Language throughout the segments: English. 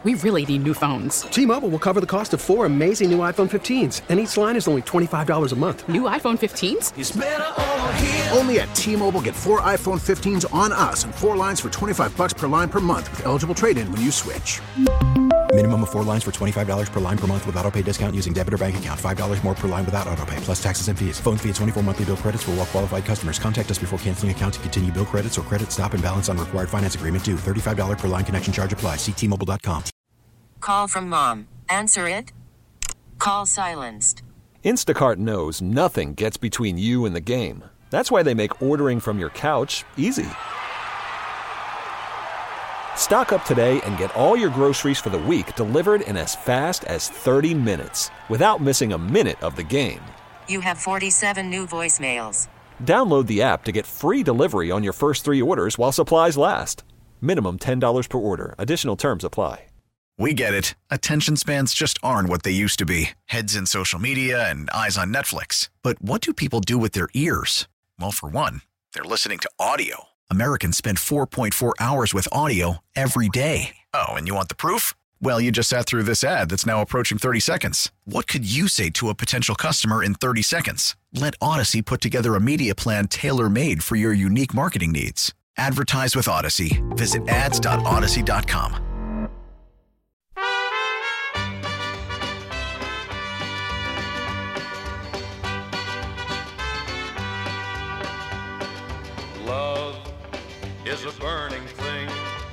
We really need new phones. T-Mobile will cover the cost of 4 amazing new iPhone 15s, and each line is only $25 a month. New iPhone 15s? It's better over here. Only at T-Mobile, get 4 iPhone 15s on us and 4 lines for $25 per line per month with eligible trade-in when you switch. Minimum of 4 lines for $25 per line per month with autopay discount using debit or bank account. $5 more per line without autopay, plus taxes and fees. Phone fee at 24 monthly bill credits for well-qualified customers. Contact us before canceling account to continue bill credits or credit stop and balance on required finance agreement due. $35 per line connection charge applies. See T-Mobile.com. Call from mom. Answer it. Call silenced. Instacart knows nothing gets between you and the game. That's why they make ordering from your couch easy. Stock up today and get all your groceries for the week delivered in as fast as 30 minutes without missing a minute of the game. You have 47 new voicemails. Download the app to get free delivery on your first 3 orders while supplies last. Minimum $10 per order. Additional terms apply. We get it. Attention spans just aren't what they used to be. Heads in social media and eyes on Netflix. But what do people do with their ears? Well, for one, they're listening to audio. Americans spend 4.4 hours with audio every day. Oh, and you want the proof? Well, you just sat through this ad that's now approaching 30 seconds. What could you say to a potential customer in 30 seconds? Let Odyssey put together a media plan tailor-made for your unique marketing needs. Advertise with Odyssey. Visit ads.odyssey.com. Love is a burning thing,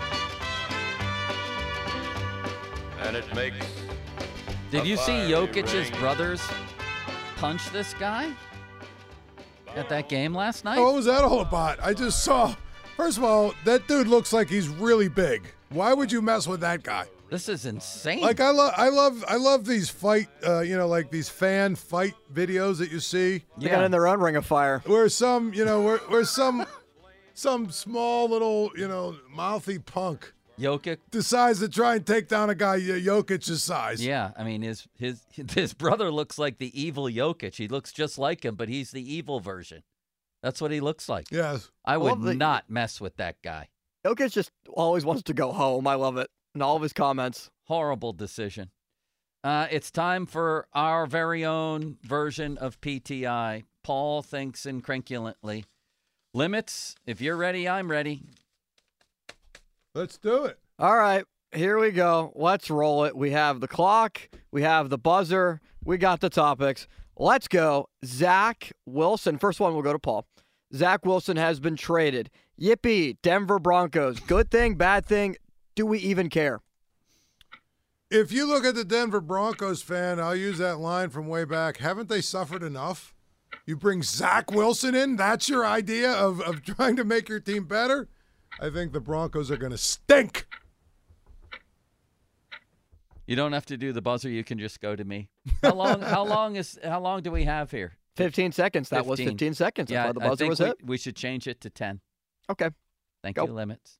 and it makes. Did you see Jokic's brothers punch this guy at that game last night? Oh, what was that all about? I just saw. First of all, that dude looks like he's really big. Why would you mess with that guy? This is insane. Like I love these fight, like these fan fight videos that you see. They got in their own ring of fire. Where some, where some small little, mouthy punk Jokic decides to try and take down a guy Jokic's size. Yeah, I mean his brother looks like the evil Jokic. He looks just like him, but he's the evil version. That's what he looks like. Yes. I would not mess with that guy. Jokic just always wants to go home. I love it. And all of his comments. Horrible decision. It's time for our very own version of PTI. Paul thinks incredulently. Limits, if you're ready, I'm ready. Let's do it. All right, here we go. Let's roll it. We have the clock. We have the buzzer. We got the topics. Let's go. Zach Wilson. First one will go to Paul. Zach Wilson has been traded. Yippee, Denver Broncos. Good thing, bad thing. Do we even care? If you look at the Denver Broncos fan, I'll use that line from way back. Haven't they suffered enough? You bring Zach Wilson in? That's your idea of trying to make your team better? I think the Broncos are going to stink. You don't have to do the buzzer. You can just go to me. How long do we have here? 15 seconds. That was 15 seconds. Yeah, the buzzer was hit. We should change it to 10. Okay. Thank you, Limits.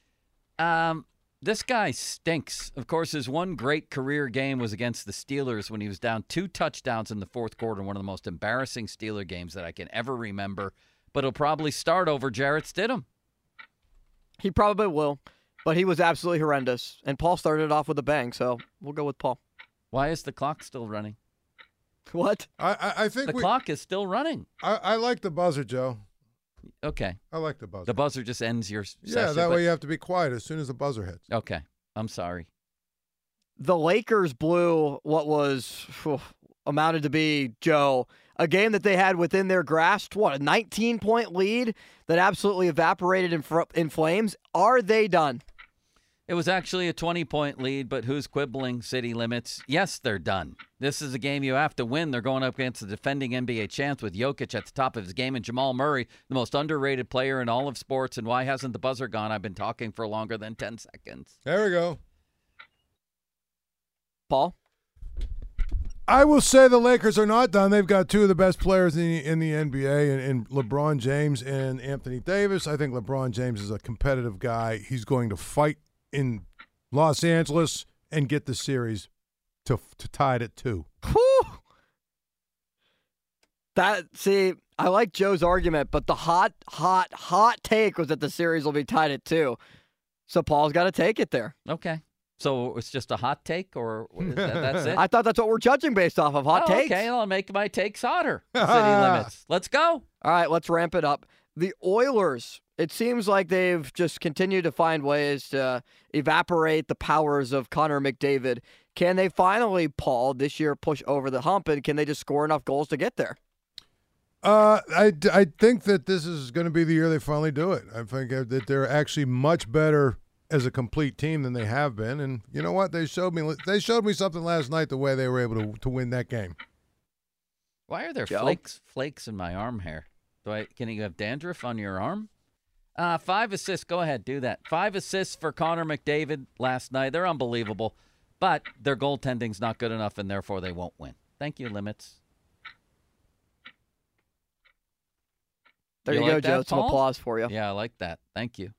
This guy stinks. Of course, his one great career game was against the Steelers when he was down 2 touchdowns in the fourth quarter, one of the most embarrassing Steeler games that I can ever remember. But he'll probably start over Jarrett Stidham. He probably will, but he was absolutely horrendous. And Paul started off with a bang, so we'll go with Paul. Why is the clock still running? What? I think the clock is still running. I like the buzzer, Joe. Okay. I like the buzzer. The buzzer just ends your session. Yeah, that way you have to be quiet as soon as the buzzer hits. Okay. I'm sorry. The Lakers blew what was amounted to be, Joe, a game that they had within their grasp. What, a 19-point lead that absolutely evaporated in flames? Are they done? It was actually a 20-point lead, but who's quibbling? City Limits. Yes, they're done. This is a game you have to win. They're going up against the defending NBA champs with Jokic at the top of his game and Jamal Murray, the most underrated player in all of sports. And why hasn't the buzzer gone? I've been talking for longer than 10 seconds. There we go. Paul? I will say the Lakers are not done. They've got 2 of the best players in the NBA, in LeBron James and Anthony Davis. I think LeBron James is a competitive guy. He's going to fight in Los Angeles and get the series to tie it at 2. I like Joe's argument, but the hot take was that the series will be tied at 2. So Paul's got to take it there. Okay. So it's just a hot take, or that's it? I thought that's what we're judging based off of hot takes. Okay, I'll make my takes hotter. City limits. Let's go. All right, let's ramp it up. The Oilers, it seems like they've just continued to find ways to evaporate the powers of Connor McDavid. Can they finally, Paul, this year push over the hump, and can they just score enough goals to get there? I think that this is going to be the year they finally do it. I think that they're actually much better as a complete team than they have been. And you know what? They showed me something last night, the way they were able to win that game. Why are there flakes in my arm hair? Can you have dandruff on your arm? 5 assists. Go ahead, do that. 5 assists for Connor McDavid last night. They're unbelievable. But their goaltending's not good enough, and therefore they won't win. Thank you, Limits. There you go, like Joe. That, some applause for you. Yeah, I like that. Thank you.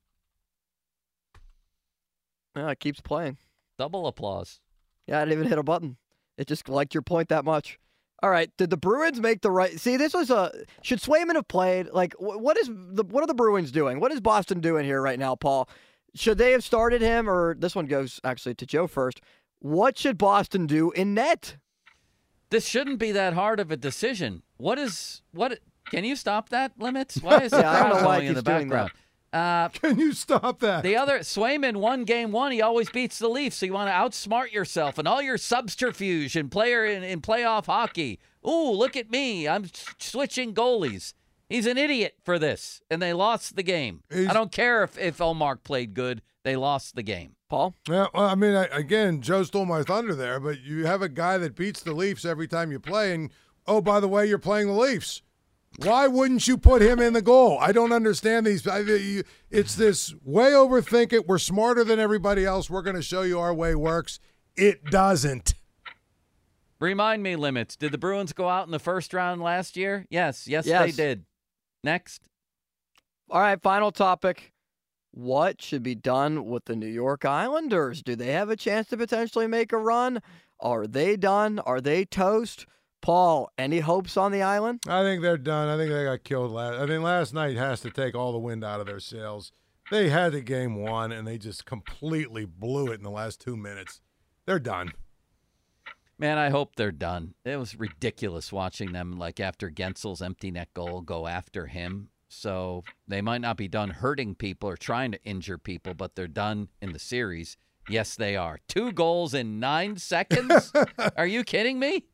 Yeah, it keeps playing. Double applause. Yeah, I didn't even hit a button. It just liked your point that much. All right, did the Bruins make the right? See, this was should Swayman have played? Like, what are the Bruins doing? What is Boston doing here right now, Paul? Should they have started him, or this one goes actually to Joe first? What should Boston do in net? This shouldn't be that hard of a decision. What? Can you stop that, Limits? Why is it I don't know why going in the doing background? Can you stop that? The other Swayman won game 1. He always beats the Leafs, so you want to outsmart yourself and all your subterfuge and player in playoff hockey. Ooh, look at me. I'm switching goalies. He's an idiot for this, and they lost the game. I don't care if Ullmark played good. They lost the game. Paul? Yeah, well, I mean, again, Joe stole my thunder there, but you have a guy that beats the Leafs every time you play, and, oh, by the way, you're playing the Leafs. Why wouldn't you put him in the goal? I don't understand these. It's this way overthink it. We're smarter than everybody else. We're going to show you our way works. It doesn't. Remind me, Limits. Did the Bruins go out in the first round last year? Yes, they did. Next. All right, final topic. What should be done with the New York Islanders? Do they have a chance to potentially make a run? Are they done? Are they toast? Paul, any hopes on the island? I think they're done. I think they got killed last. I think last night has to take all the wind out of their sails. They had the game won, and they just completely blew it in the last 2 minutes. They're done. Man, I hope they're done. It was ridiculous watching them, like after Gensel's empty net goal, go after him. So they might not be done hurting people or trying to injure people, but they're done in the series. Yes, they are. 2 goals in 9 seconds? Are you kidding me?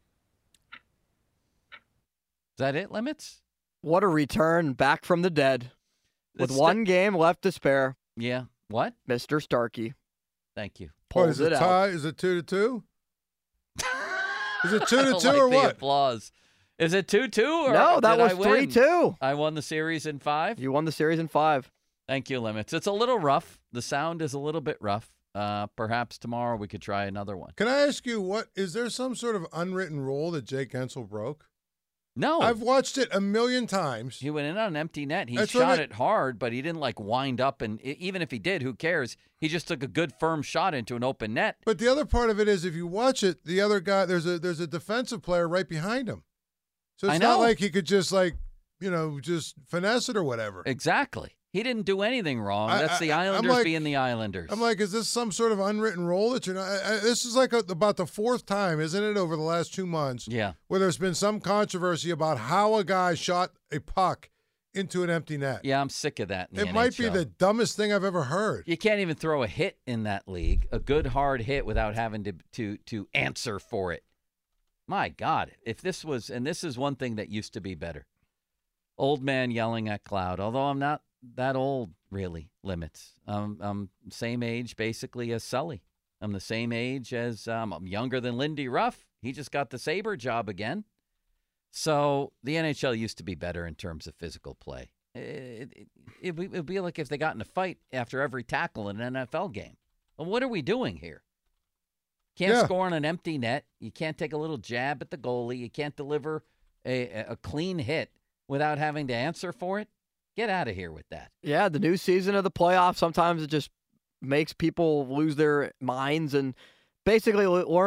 Is that it, Limits? What a return back from the dead. With one game left to spare. Yeah. What? Mr. Starkey. Thank you. Is it tie? Is it 2-2? Is it 2-2 or what? Applause. Is it 2-2 or no? That was 3-2. I won the series in 5. You won the series in 5. Thank you, Limits. It's a little rough. The sound is a little bit rough. Perhaps tomorrow we could try another one. Can I ask you is there some sort of unwritten rule that Jake Gensel broke? No. I've watched it a million times. He went in on an empty net. He shot it hard, but he didn't wind up. And even if he did, who cares? He just took a good firm shot into an open net. But the other part of it is if you watch it, the other guy, there's a defensive player right behind him. So it's not like he could just just finesse it or whatever. Exactly. He didn't do anything wrong. That's the Islanders being the Islanders. I'm like, is this some sort of unwritten rule that you're not? This is about the 4th time, isn't it, over the last 2 months? Yeah. Where there's been some controversy about how a guy shot a puck into an empty net. Yeah, I'm sick of that. It might be the dumbest thing I've ever heard. You can't even throw a hit in that league, a good hard hit, without having to answer for it. My God, if this was, and this is one thing that used to be better. Old man yelling at cloud, although I'm not that old, really, Limits. I'm same age, basically, as Sully. I'm the same age as, I'm younger than Lindy Ruff. He just got the Sabre job again. So the NHL used to be better in terms of physical play. It'd be like if they got in a fight after every tackle in an NFL game. Well, what are we doing here? Can't score on an empty net. You can't take a little jab at the goalie. You can't deliver a clean hit without having to answer for it. Get out of here with that. Yeah, the new season of the playoffs, sometimes it just makes people lose their minds and basically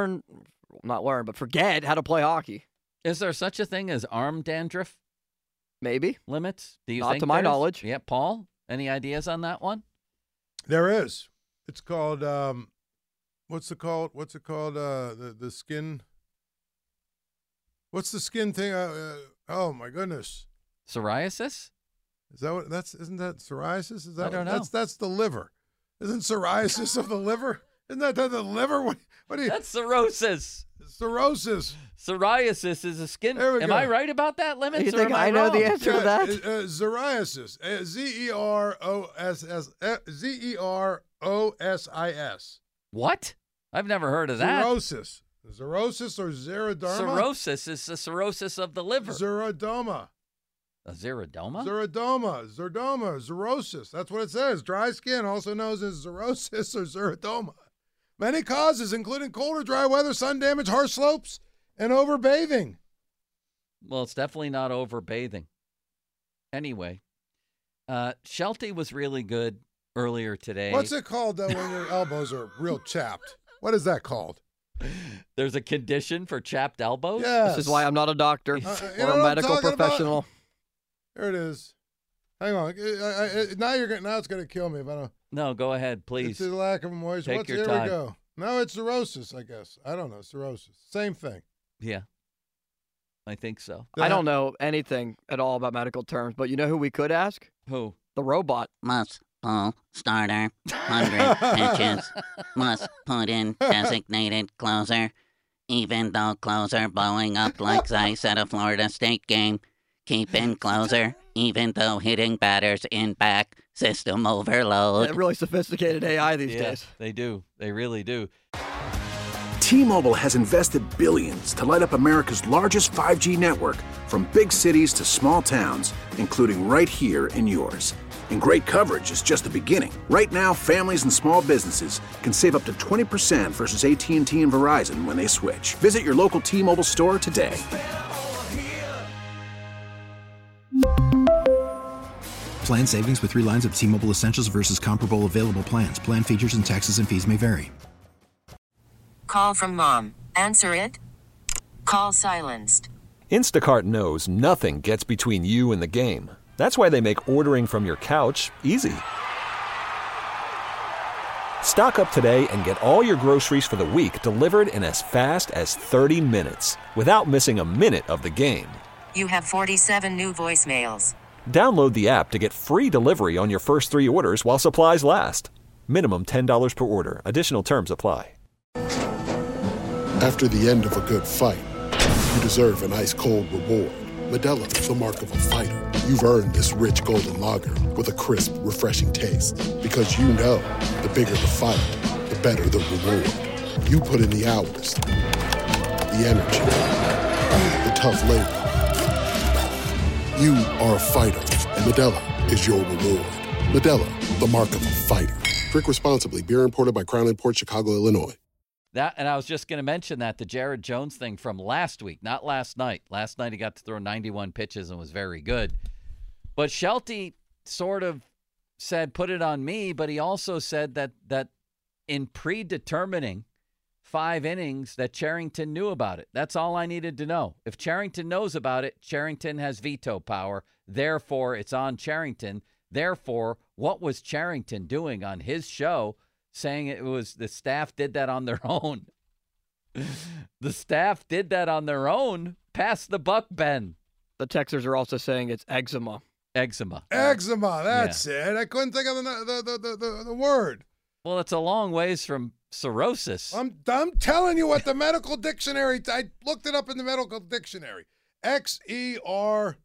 forget how to play hockey. Is there such a thing as arm dandruff? Maybe. Limits? Do you Not think to my knowledge. Yeah, Paul, any ideas on that one? There is. It's called, What's it called? The skin. What's the skin thing? Oh my goodness. Psoriasis? Is that what isn't that psoriasis? Is that I don't know. That's the liver. Isn't psoriasis of the liver? Isn't that the liver? What do you? That's cirrhosis. Cirrhosis. Psoriasis is a skin. There we Am go. I right about that, Lemons? You or think am I know wrong? the answer to that? Psoriasis. Zerosis. What? I've never heard of that. Cirrhosis. Cirrhosis or xeroderma? Cirrhosis is the cirrhosis of the liver. Xeroderma. A xerodoma? Xerodoma, xerosis. That's what it says. Dry skin, also known as xerosis or xerodoma. Many causes, including cold or dry weather, sun damage, harsh slopes, and overbathing. Well, it's definitely not overbathing. Anyway, Shelty was really good earlier today. What's it called, though, when your elbows are real chapped? What is that called? There's a condition for chapped elbows? Yes. This is why I'm not a doctor you or know a what I'm medical talking professional. about? There it is. Hang on. Now it's going to kill me if I don't. No, go ahead, please. It's the lack of moisture. Take your Here time. we go. No, it's cirrhosis, I guess. I don't know. Cirrhosis. Same thing. Yeah, I think so. I don't know anything at all about medical terms, but you know who we could ask? Who? The robot. Must pull starter 100 pitches. Must put in designated closer. Even though closer blowing up like ice at a Florida State game. Keep in closer, even though hitting batters in back. System overload. Yeah, really sophisticated AI these days. They do. They really do. T-Mobile has invested billions to light up America's largest 5G network, from big cities to small towns, including right here in yours. And great coverage is just the beginning. Right now, families and small businesses can save up to 20% versus AT&T and Verizon when they switch. Visit your local T-Mobile store today. Plan savings with 3 lines of T-Mobile Essentials versus comparable available plans. Plan features and taxes and fees may vary. Call from mom. Answer it. Call silenced. Instacart knows nothing gets between you and the game. That's why they make ordering from your couch easy. Stock up today and get all your groceries for the week delivered in as fast as 30 minutes without missing a minute of the game. You have 47 new voicemails. Download the app to get free delivery on your first 3 orders while supplies last. Minimum $10 per order. Additional terms apply. After the end of a good fight, you deserve an ice-cold reward. Modelo is the mark of a fighter. You've earned this rich golden lager with a crisp, refreshing taste. Because you know, the bigger the fight, the better the reward. You put in the hours, the energy, the tough labor. You are a fighter, and Modelo is your reward. Modelo, the mark of a fighter. Drink responsibly. Beer imported by Crown Imports, Chicago, Illinois. That, and I was just going to mention that, the Jared Jones thing from last week, not last night. Last night he got to throw 91 pitches and was very good. But Shelty sort of said, put it on me, but he also said that in predetermining 5 innings that Cherington knew about it. That's all I needed to know. If Cherington knows about it, Cherington has veto power. Therefore, it's on Cherington. Therefore, what was Cherington doing on his show saying it was the staff did that on their own? The staff did that on their own. Pass the buck, Ben. The Texers are also saying it's eczema. Eczema. Eczema, that's it. I couldn't think of the word. Well, it's a long ways from cirrhosis. I'm telling you what the medical dictionary, I looked it up in the medical dictionary. Xerosis.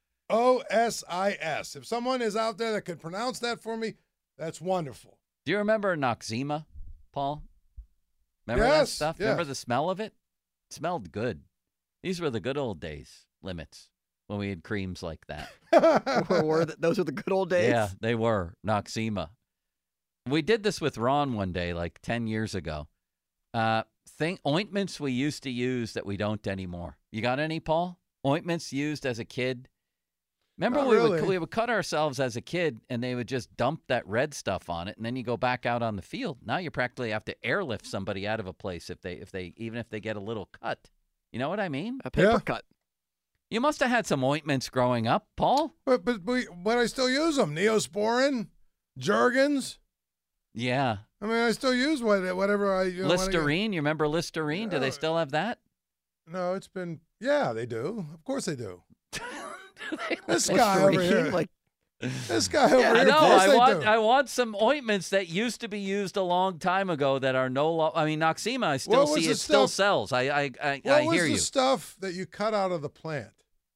If someone is out there that could pronounce that for me, that's wonderful. Do you remember Noxzema, Paul? Remember that stuff? Yes. Remember the smell of it? It smelled good. These were the good old days, Limits, when we had creams like that. Those are the good old days? Yeah, they were. Noxzema. We did this with Ron one day, like 10 years ago. Ointments we used to use that we don't anymore. You got any, Paul? Ointments used as a kid? Remember we would cut ourselves as a kid, and they would just dump that red stuff on it, and then you go back out on the field. Now you practically have to airlift somebody out of a place even if they get a little cut. You know what I mean? A paper cut. You must have had some ointments growing up, Paul. But I still use them. Neosporin, Jergens. Yeah. I mean, I still use whatever I. Listerine. You remember Listerine? Do they still have that? No, it's been. Yeah, they do. Of course they do. This Listerine, guy over here. like This guy over here. No, of course they do. I want some ointments that used to be used a long time ago that are no longer. I mean, Noxema, I still see it still sells. I hear you. What was the stuff that you cut out of the plant?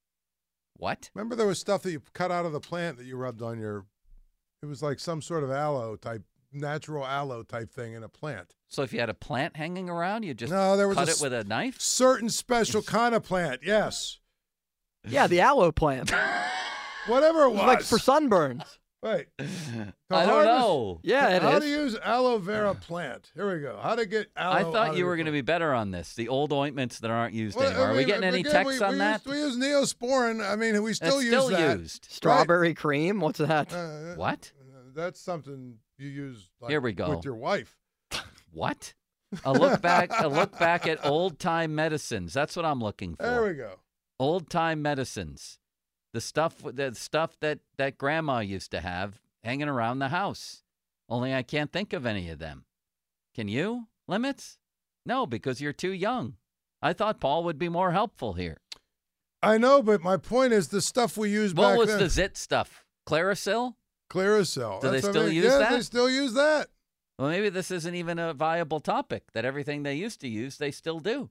What? Remember there was stuff that you cut out of the plant that you rubbed on your. It was like some sort of natural aloe type thing in a plant. So if you had a plant hanging around, you just there was cut it with a knife? Certain special kind of plant, yes. Yeah, the aloe plant. Whatever it was. Like for sunburns. Wait. I don't know. Yeah, it is. How to use aloe vera plant. Here we go. How to get aloe. I thought you were going to be better on this. The old ointments that aren't used anymore. Are we getting any texts on that? We use Neosporin. I mean, we still use that. Used. Strawberry cream. What's that? What? That's something you use. Like, here we go. With your wife. What? A look back at old time medicines. That's what I'm looking for. There we go. Old time medicines. The stuff that grandma used to have hanging around the house. Only I can't think of any of them. Can you? Limits? No, because you're too young. I thought Paul would be more helpful here. I know, but my point is the stuff we used back then. What was the zit stuff? Clarisil? Clarisil. Do they still use that? Yeah, they still use that. Well, maybe this isn't even a viable topic, that everything they used to use, they still do.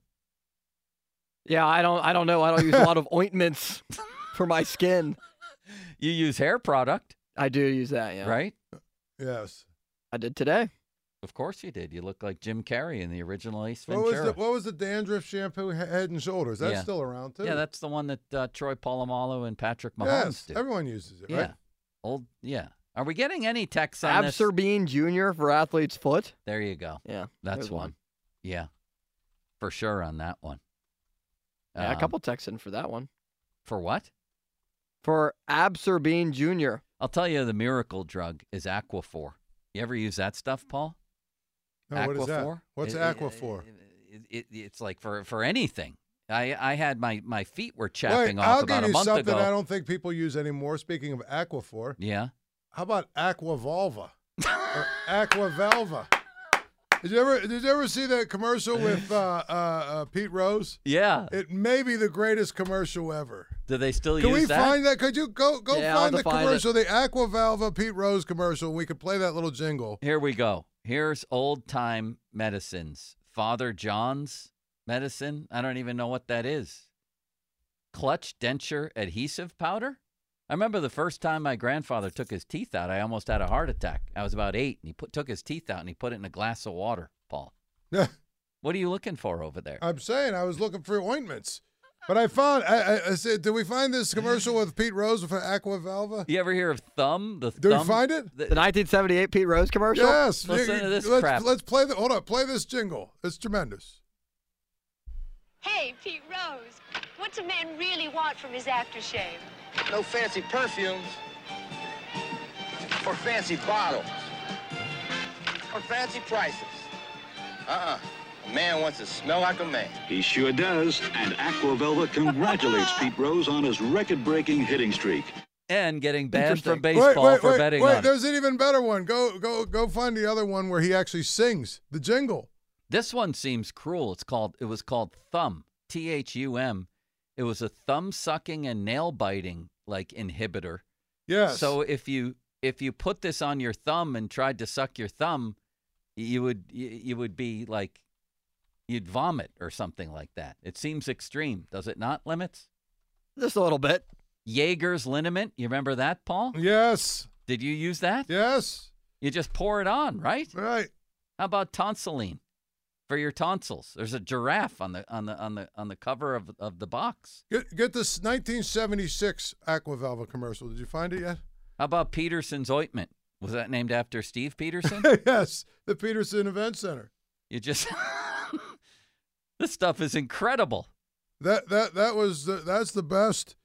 Yeah, I don't know. I don't use a lot of ointments for my skin. You use hair product. I do use that, yeah. Right? Yes. I did today. Of course you did. You look like Jim Carrey in the original Ace Ventura. What was the dandruff shampoo, Head and Shoulders? That's still around, too. Yeah, that's the one that Troy Polamalu and Patrick Mahomes do. Everyone uses it, right? Yeah. Are we getting any texts on this? Absorbine Jr. for athlete's foot. There you go. Yeah. That's one. Yeah. For sure on that one. Yeah, a couple texts in for that one. For what? For Absorbine Jr. I'll tell you, the miracle drug is Aquaphor. You ever use that stuff, Paul? No, what is that? What's Aquaphor? It's like for anything. I had my feet were chapping off I'll about give a month you something ago. I don't think people use anymore. Speaking of Aquaphor. Yeah. How about Aquavolva? Or Aquavelva? Did you ever see that commercial with Pete Rose? Yeah. It may be the greatest commercial ever. Do they still Can use that? Can we find that? Could you go find the commercial, it. the Aquavalva Pete Rose commercial? We could play that little jingle. Here we go. Here's old time medicines. Father John's medicine. I don't even know what that is. Clutch denture adhesive powder. I remember the first time my grandfather took his teeth out, I almost had a heart attack. I was about 8, and he took his teeth out, and he put it in a glass of water, Paul. What are you looking for over there? I'm saying I was looking for ointments. But I found, I said, did we find this commercial with Pete Rose for Aquavalva? You ever hear of Thumb? Did we find it? The 1978 Pete Rose commercial? Yes. Listen to this crap. Let's play hold on, play this jingle. It's tremendous. Hey, Pete Rose, what's a man really want from his aftershave? No fancy perfumes, or fancy bottles, or fancy prices. A man wants to smell like a man. He sure does, and Aquavelva congratulates Pete Rose on his record-breaking hitting streak. And getting banned from baseball for betting on it. There's an even better one. Go find the other one where he actually sings the jingle. This one seems cruel. It was called Thumb, Thum. It was a thumb sucking and nail biting like inhibitor. Yes. So if you put this on your thumb and tried to suck your thumb, you would be like you'd vomit or something like that. It seems extreme, does it not, Limits? Just a little bit. Jaeger's liniment. You remember that, Paul? Yes. Did you use that? Yes. You just pour it on, right? Right. How about tonsilline for your tonsils? There's a giraffe on the cover of the box. Get this 1976 Aquavalva commercial. Did you find it yet? How about Peterson's ointment? Was that named after Steve Peterson? Yes, the Peterson Event Center. You just this stuff is incredible. That's the best.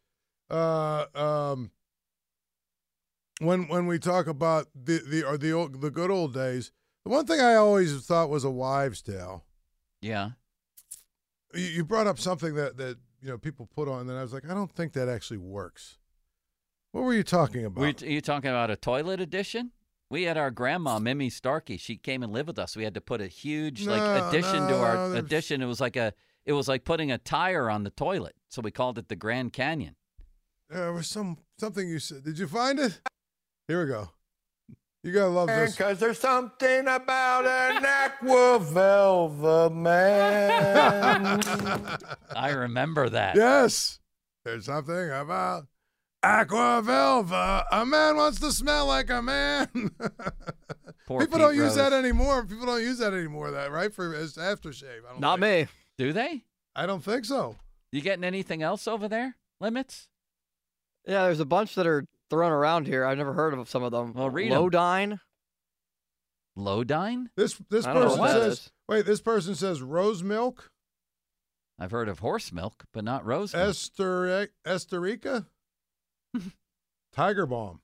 When we talk about the good old days, the one thing I always thought was a wives' tale. Yeah. You brought up something that people put on, and I was like, I don't think that actually works. What were you talking about? Are you talking about a toilet edition? We had our grandma, Mimi Starkey. She came and lived with us. We had to put a huge addition to our addition. It was like putting a tire on the toilet. So we called it the Grand Canyon. There was something you said. Did you find it? Here we go. You gotta love this. Because there's something about an aqua velva man. I remember that. Yes. There's something about aqua velva. A man wants to smell like a man. People don't use that anymore. People don't use that anymore, right? As aftershave. Not me. Do they? I don't think so. You getting anything else over there? Limits? Yeah, there's a bunch that are thrown around here. I've never heard of some of them. Well, read Lodine. Lodine? This person says. Wait, this person says rose milk. I've heard of horse milk, but not rose milk. Esterica. Tiger Balm.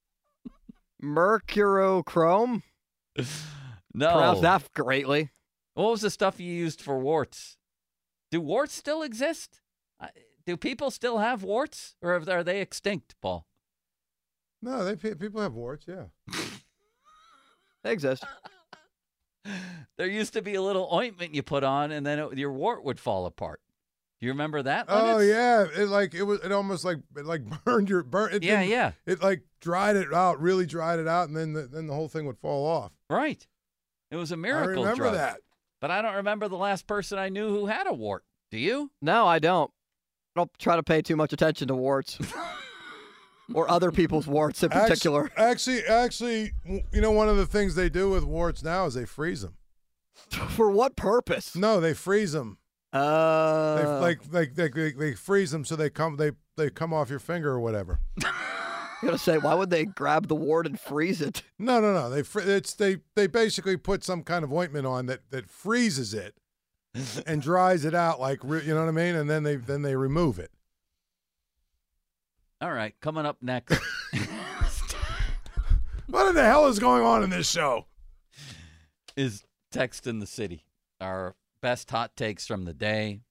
Mercurochrome. No. Pronounced that greatly. What was the stuff you used for warts? Do warts still exist? Do people still have warts, or are they extinct, Paul? No, people have warts, yeah. They exist. There used to be a little ointment you put on, and then your wart would fall apart. Do you remember that? Oh Limits? yeah, it almost burned your Yeah. It like dried it out, really dried it out, and then the whole thing would fall off. Right. It was a miracle. I remember drug. that. But I don't remember the last person I knew who had a wart. Do you? No, I don't. I don't try to pay too much attention to warts. Or other people's warts in particular. Actually, you know, one of the things they do with warts now is they freeze them. For what purpose? No, they freeze them. They freeze them so they come off your finger or whatever. I'm gonna say, why would they grab the wart and freeze it? No. They basically put some kind of ointment on that freezes it and dries it out, you know what I mean, and then they remove it. All right, coming up next. What in the hell is going on in this show? Is Text in the City. Our best hot takes from the day.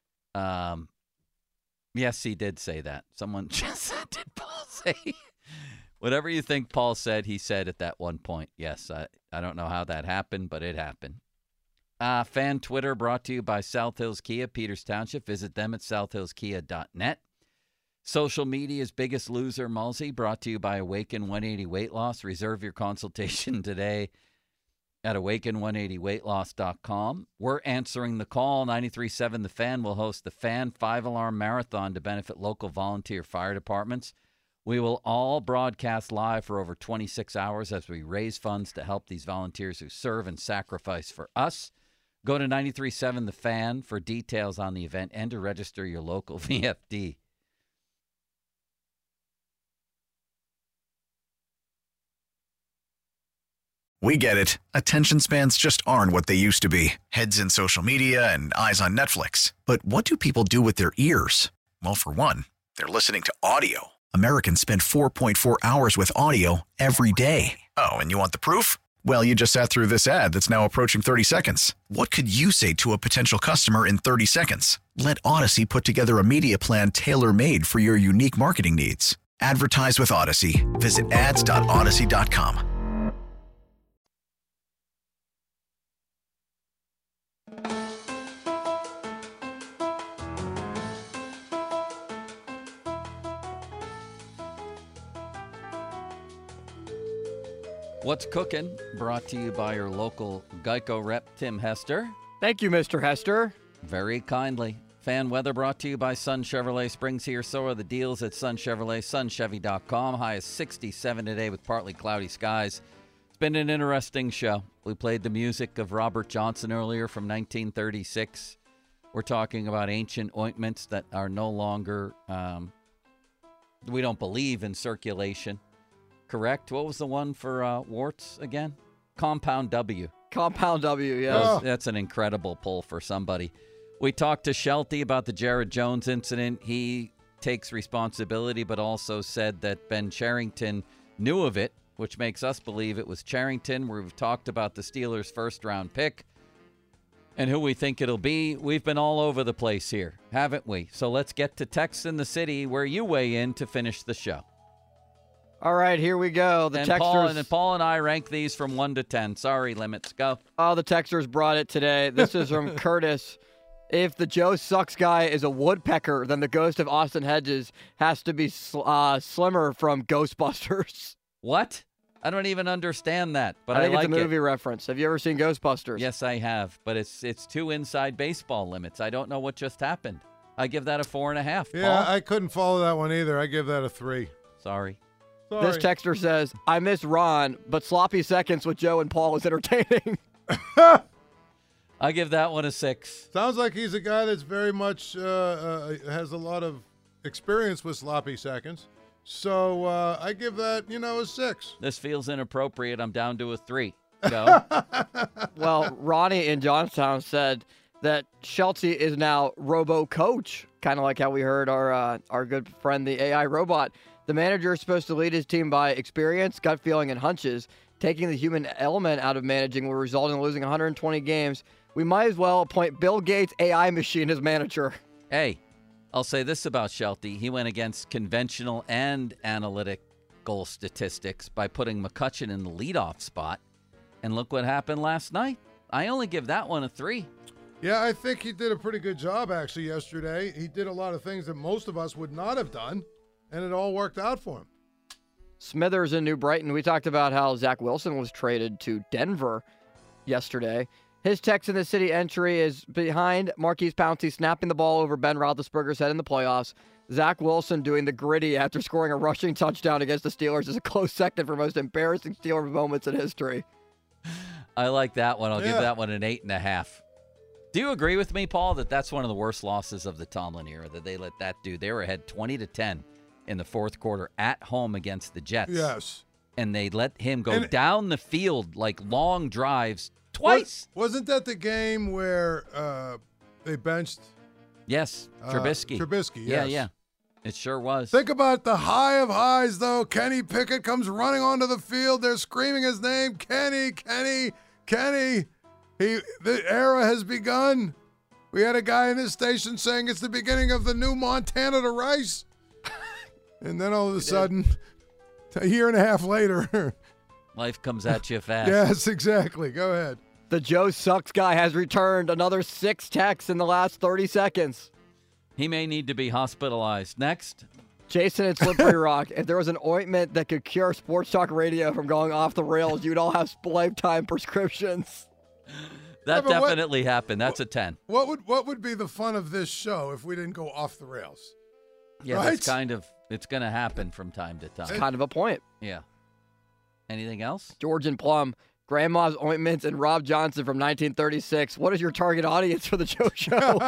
Yes, he did say that. Someone just said, did Paul say? Whatever you think Paul said, he said at that one point. Yes, I don't know how that happened, but it happened. Fan Twitter brought to you by South Hills Kia, Peters Township. Visit them at southhillskia.net. Social Media's Biggest Loser, Mulsey, brought to you by Awaken 180 Weight Loss. Reserve your consultation today at awaken180weightloss.com. We're answering the call. 93.7 The Fan will host the Fan 5-Alarm Marathon to benefit local volunteer fire departments. We will all broadcast live for over 26 hours as we raise funds to help these volunteers who serve and sacrifice for us. Go to 93.7 The Fan for details on the event and to register your local VFD. We get it. Attention spans just aren't what they used to be. Heads in social media and eyes on Netflix. But what do people do with their ears? Well, for one, they're listening to audio. Americans spend 4.4 hours with audio every day. Oh, and you want the proof? Well, you just sat through this ad that's now approaching 30 seconds. What could you say to a potential customer in 30 seconds? Let Odyssey put together a media plan tailor-made for your unique marketing needs. Advertise with Odyssey. Visit ads.odyssey.com. What's Cooking? Brought to you by your local Geico rep, Tim Hester. Thank you, Mr. Hester. Very kindly. Fan weather brought to you by Sun Chevrolet. Spring's here, so are the deals at Sun Chevrolet, sunchevy.com. High is 67 today with partly cloudy skies. It's been an interesting show. We played the music of Robert Johnson earlier from 1936. We're talking about ancient ointments that are no longer, we don't believe in circulation. Correct? What was the one for warts again? Compound W. Compound W, yeah. That's an incredible pull for somebody. We talked to Shelty about the Jared Jones incident. He takes responsibility, but also said that Ben Cherington knew of it, which makes us believe it was Cherington. We've talked about the Steelers' first-round pick and who we think it'll be. We've been all over the place here, haven't we? So let's get to Text in the City, where you weigh in to finish the show. All right, here we go. The texters. Paul and I rank these from 1 to 10. Sorry, limits. Go. Oh, the texters brought it today. This is from Curtis. If the Joe Sucks guy is a woodpecker, then the ghost of Austin Hedges has to be Slimmer from Ghostbusters. What? I don't even understand that, but I think like it's a movie reference. Have you ever seen Ghostbusters? Yes, I have, but it's too inside baseball limits. I don't know what just happened. I give that a 4.5. Yeah, Paul? I couldn't follow that one either. I give that a 3. Sorry. This texter says, I miss Ron, but sloppy seconds with Joe and Paul is entertaining. I give that one a 6. Sounds like he's a guy that's very much has a lot of experience with sloppy seconds. So I give that, a 6. This feels inappropriate. I'm down to a 3. Go. Well, Ronnie in Johnstown said that Schulte is now robo-coach, kind of like how we heard our good friend, the AI robot. The manager is supposed to lead his team by experience, gut feeling, and hunches. Taking the human element out of managing will result in losing 120 games. We might as well appoint Bill Gates' AI machine as manager. Hey, I'll say this about Schulte. He went against conventional and analytical statistics by putting McCutchen in the leadoff spot. And look what happened last night. I only give that one a 3. Yeah, I think he did a pretty good job, actually, yesterday. He did a lot of things that most of us would not have done, and it all worked out for him. Smithers in New Brighton. We talked about how Zach Wilson was traded to Denver yesterday. His Tex in the City entry is behind Marquise Pouncey snapping the ball over Ben Roethlisberger's head in the playoffs. Zach Wilson doing the gritty after scoring a rushing touchdown against the Steelers is a close second for most embarrassing Steelers moments in history. I like that one. I'll give that one an 8.5. Do you agree with me, Paul, that that's one of the worst losses of the Tomlin era, that they let that do? They were ahead 20-10 in the fourth quarter at home against the Jets. Yes. And they let him go down the field like long drives twice. Wasn't that the game where they benched? Yes, Trubisky. Trubisky, yes. Yeah. It sure was. Think about the high of highs, though. Kenny Pickett comes running onto the field. They're screaming his name. Kenny. The era has begun. We had a guy in this station saying it's the beginning of the new Montana to Rice. And then all of a sudden, a year and a half later. Life comes at you fast. Yes, exactly. Go ahead. The Joe Sucks guy has returned another 6 texts in the last 30 seconds. He may need to be hospitalized. Next. Jason at Slippery Rock. If there was an ointment that could cure sports talk radio from going off the rails, you'd all have lifetime prescriptions. That definitely happened. That's a 10. What would be the fun of this show if we didn't go off the rails? Yeah, right? It's going to happen from time to time. It's kind of a point. Yeah. Anything else? George and Plum, Grandma's Ointments, and Rob Johnson from 1936. What is your target audience for the Joe Show?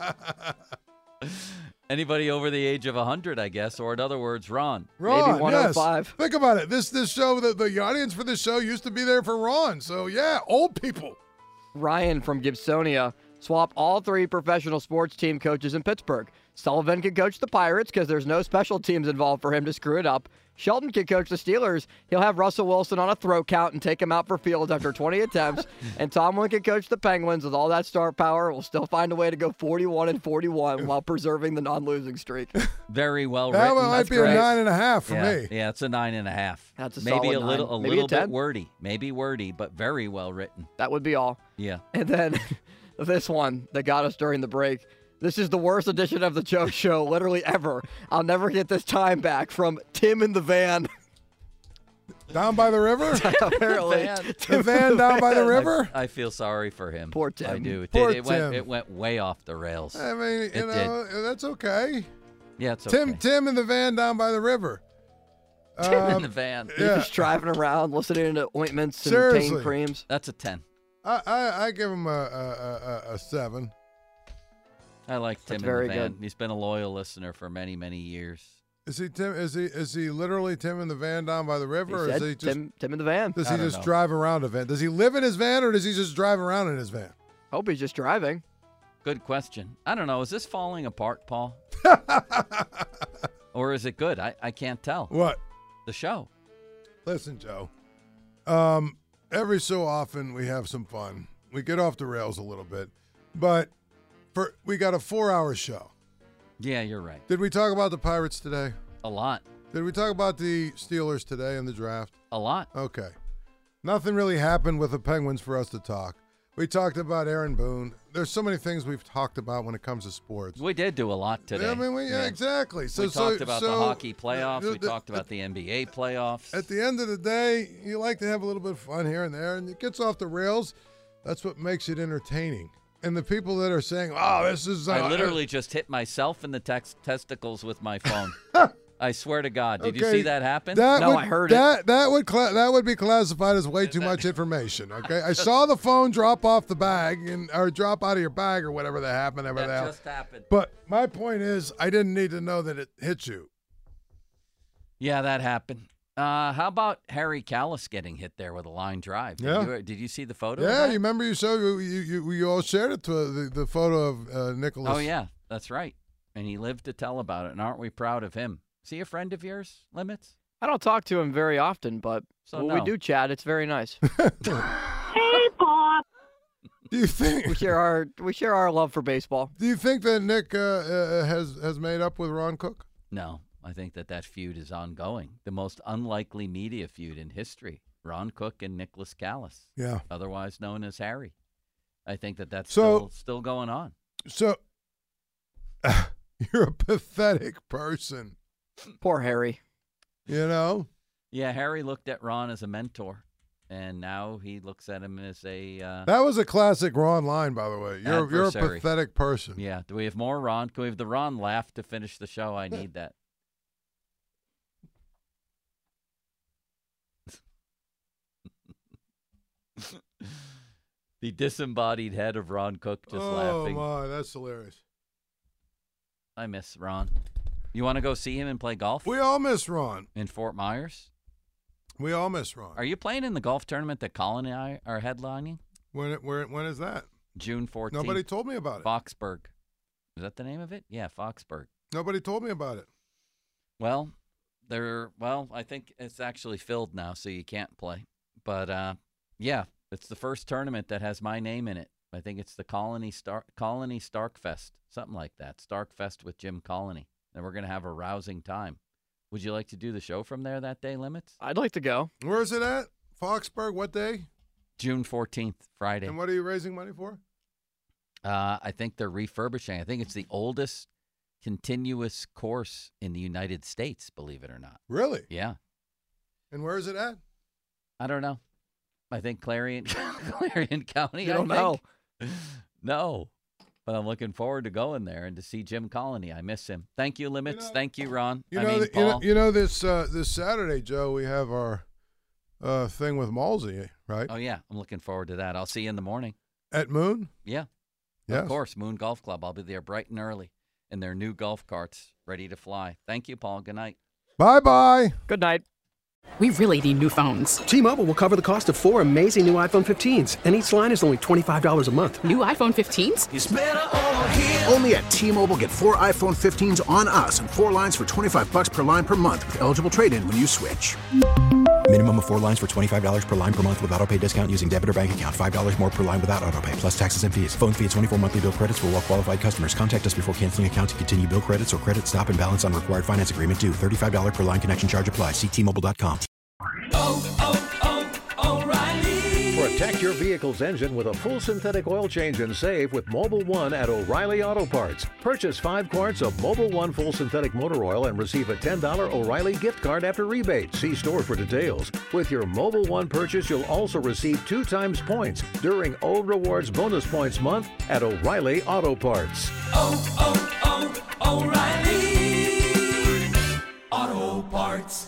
Anybody over the age of 100, I guess, or in other words, Ron. Maybe 105. Yes. Think about it. This show, the audience for this show used to be there for Ron. So, yeah, old people. Ryan from Gibsonia. Swap all 3 professional sports team coaches in Pittsburgh. Sullivan can coach the Pirates because there's no special teams involved for him to screw it up. Shelton can coach the Steelers. He'll have Russell Wilson on a throw count and take him out for Fields after 20 attempts. And Tomlin can coach the Penguins with all that star power. We'll still find a way to go 41-41 while preserving the non-losing streak. Very well written. That might be a 9.5 for me. Yeah, it's a 9.5. That's a maybe solid a little, maybe little bit wordy. Maybe wordy, but very well written. That would be all. Yeah. And then this one that got us during the break. This is the worst edition of the Joe Show, literally ever. I'll never get this time back from Tim in the van. Down by the river? Apparently. The van down by the river? I feel sorry for him. Poor Tim. I do. Tim. It went way off the rails. I mean, you know, that's okay. Yeah, it's okay. Tim in the van down by the river. Tim in the van. You're just driving around, listening to ointments and pain creams. That's a 10. I give him a 7. I like Tim in the van. He's been a loyal listener for many, many years. Is he Tim? Is he literally Tim in the van down by the river, or is he just Tim in the van? Does he just drive around a van? Does he live in his van, or does he just drive around in his van? Hope he's just driving. Good question. I don't know. Is this falling apart, Paul? Or is it good? I can't tell. What? The show. Listen, Joe. Every so often we have some fun. We get off the rails a little bit, but we got a 4-hour show. Yeah, you're right. Did we talk about the Pirates today? A lot. Did we talk about the Steelers today in the draft? A lot. Okay. Nothing really happened with the Penguins for us to talk. We talked about Aaron Boone. There's so many things we've talked about when it comes to sports. We did do a lot today. I mean, exactly. We talked about the hockey playoffs. We talked about the NBA playoffs. At the end of the day, you like to have a little bit of fun here and there, and it gets off the rails. That's what makes it entertaining. And the people that are saying, "Oh, this is," I literally just hit myself in the testicles with my phone. I swear to God. Did you see that happen? I heard it. That would be classified as way too much information. Okay, I saw the phone drop off the bag or drop out of your bag or whatever that happened. That just happened. But my point is, I didn't need to know that it hit you. Yeah, that happened. How about Harry Callis getting hit there with a line drive? Did you see the photo? Yeah, you remember you all shared it to the photo of Nicholas. Oh yeah, that's right. And he lived to tell about it. And aren't we proud of him? Is he a friend of yours, Limits? I don't talk to him very often, but when we do chat, it's very nice. Hey, Bob. Do you think we share our love for baseball? Do you think that Nick has made up with Ron Cook? No, I think that feud is ongoing. The most unlikely media feud in history: Ron Cook and Nicholas Callis. Yeah, otherwise known as Harry. I think that's still going on. So you're a pathetic person. Poor Harry. You know? Yeah, Harry looked at Ron as a mentor, and now he looks at him as a... that was a classic Ron line, by the way. You're a pathetic person. Yeah. Do we have more Ron? Can we have the Ron laugh to finish the show? I need that. The disembodied head of Ron Cook just laughing. Oh, my, that's hilarious. I miss Ron. You want to go see him and play golf? We all miss Ron. In Fort Myers? We all miss Ron. Are you playing in the golf tournament that Colin and I are headlining? When is that? June 14th. Nobody told me about it. Foxburg. Is that the name of it? Yeah, Foxburg. Nobody told me about it. Well, I think it's actually filled now, so you can't play. But, yeah, it's the first tournament that has my name in it. I think it's the Colony Starkfest, something like that. Starkfest with Jim Colony. And we're going to have a rousing time. Would you like to do the show from there that day, Limits? I'd like to go. Where is it at? Foxburg, what day? June 14th, Friday. And what are you raising money for? I think they're refurbishing. I think it's the oldest continuous course in the United States, believe it or not. Really? Yeah. And where is it at? I don't know. I think Clarion County. You don't know? No. But I'm looking forward to going there and to see Jim Colony. I miss him. Thank you, Limits. Thank you, Ron. Paul. This Saturday, Joe, we have our thing with Malsey, right? Oh, yeah. I'm looking forward to that. I'll see you in the morning. At Moon? Yeah. Yes. Of course, Moon Golf Club. I'll be there bright and early in their new golf carts ready to fly. Thank you, Paul. Good night. Bye-bye. Good night. We really need new phones. T-Mobile will cover the cost of 4 amazing new iPhone 15s, and each line is only $25 a month. New iPhone 15s? It's better over here. Only at T-Mobile, get 4 iPhone 15s on us and 4 lines for $25 per line per month with eligible trade-in when you switch. Minimum of 4 lines for $25 per line per month with autopay discount using debit or bank account. $5 more per line without autopay, plus taxes and fees. Phone fee at 24 monthly bill credits for well-qualified customers. Contact us before canceling account to continue bill credits or credit stop and balance on required finance agreement due. $35 per line connection charge applies. See T-Mobile.com. O'Reilly. Protect your vehicle's engine with a full synthetic oil change and save with Mobil 1 at O'Reilly Auto Parts. Purchase 5 quarts of Mobil 1 full synthetic motor oil and receive a $10 O'Reilly gift card after rebate. See store for details. With your Mobil 1 purchase, you'll also receive 2 times points during O Rewards Bonus Points Month at O'Reilly Auto Parts. O'Reilly Auto Parts.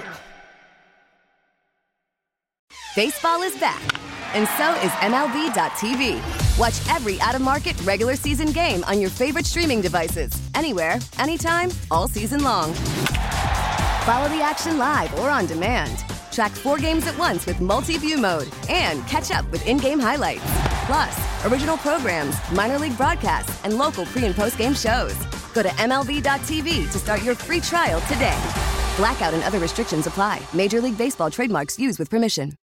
Baseball is back, and so is MLB.tv. Watch every out-of-market regular season game on your favorite streaming devices, anywhere, anytime, all season long. Follow the action live or on demand. Track 4 games at once with multi-view mode and catch up with in-game highlights. Plus, original programs, minor league broadcasts, and local pre- and post-game shows. Go to MLB.tv to start your free trial today. Blackout and other restrictions apply. Major League Baseball trademarks used with permission.